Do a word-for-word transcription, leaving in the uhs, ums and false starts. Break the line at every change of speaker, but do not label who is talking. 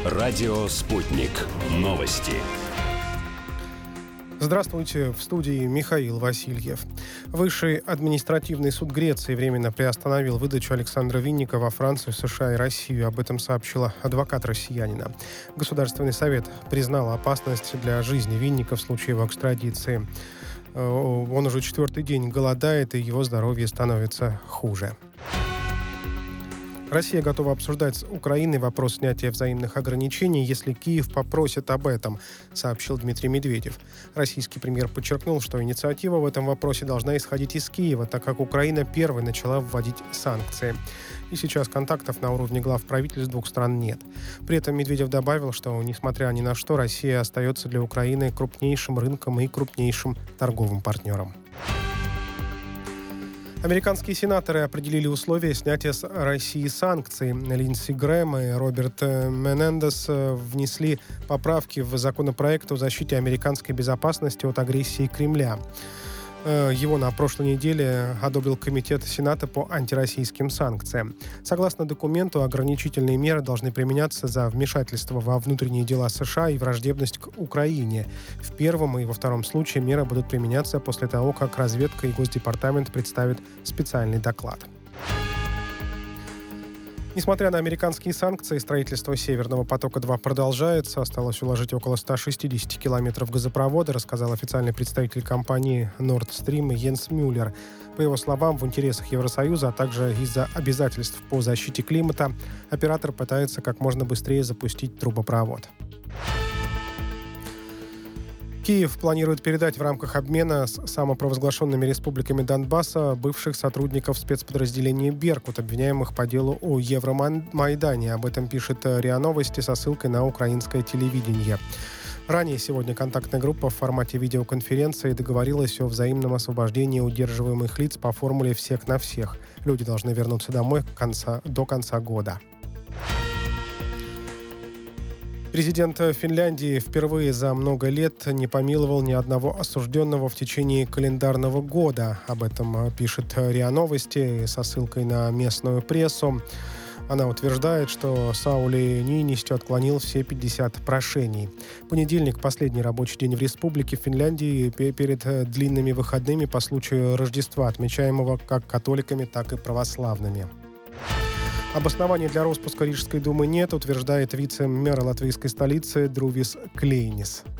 Радио «Спутник». Новости.
Здравствуйте, в студии Михаил Васильев. Высший административный суд Греции временно приостановил выдачу Александра Винника во Францию, США и Россию. Об этом сообщила адвокат россиянина. Государственный совет признал опасность для жизни Винника в случае его экстрадиции. Он уже четвертый день голодает, и его здоровье становится хуже. Россия готова обсуждать с Украиной вопрос снятия взаимных ограничений, если Киев попросит об этом, сообщил Дмитрий Медведев. Российский премьер подчеркнул, что инициатива в этом вопросе должна исходить из Киева, так как Украина первой начала вводить санкции. И сейчас контактов на уровне глав правительств двух стран нет. При этом Медведев добавил, что, несмотря ни на что, Россия остается для Украины крупнейшим рынком и крупнейшим торговым партнером. Американские сенаторы определили условия снятия с России санкций. Линдси Грэм и Роберт Менендес внесли поправки в законопроект о защите американской безопасности от агрессии Кремля. Его на прошлой неделе одобрил Комитет Сената по антироссийским санкциям. Согласно документу, ограничительные меры должны применяться за вмешательство во внутренние дела США и враждебность к Украине. В первом и во втором случае меры будут применяться после того, как разведка и Госдепартамент представят специальный доклад. Несмотря на американские санкции, строительство «Северного потока-два» продолжается. Осталось уложить около ста шестидесяти километров газопровода, рассказал официальный представитель компании Nord Stream Йенс Мюллер. По его словам, в интересах Евросоюза, а также из-за обязательств по защите климата, оператор пытается как можно быстрее запустить трубопровод. Киев планирует передать в рамках обмена с самопровозглашенными республиками Донбасса бывших сотрудников спецподразделения «Беркут», обвиняемых по делу о Евромайдане. Об этом пишет РИА Новости со ссылкой на украинское телевидение. Ранее сегодня контактная группа в формате видеоконференции договорилась о взаимном освобождении удерживаемых лиц по формуле «всех на всех». Люди должны вернуться домой конца, до конца года. Президент Финляндии впервые за много лет не помиловал ни одного осужденного в течение календарного года. Об этом пишет РИА Новости со ссылкой на местную прессу. Она утверждает, что Саули Ниинистё отклонил все пятьдесят прошений. Понедельник – последний рабочий день в республике Финляндии перед длинными выходными по случаю Рождества, отмечаемого как католиками, так и православными. Обоснований для распуска Рижской думы нет, утверждает вице-мэр латвийской столицы Друвис Клейнис.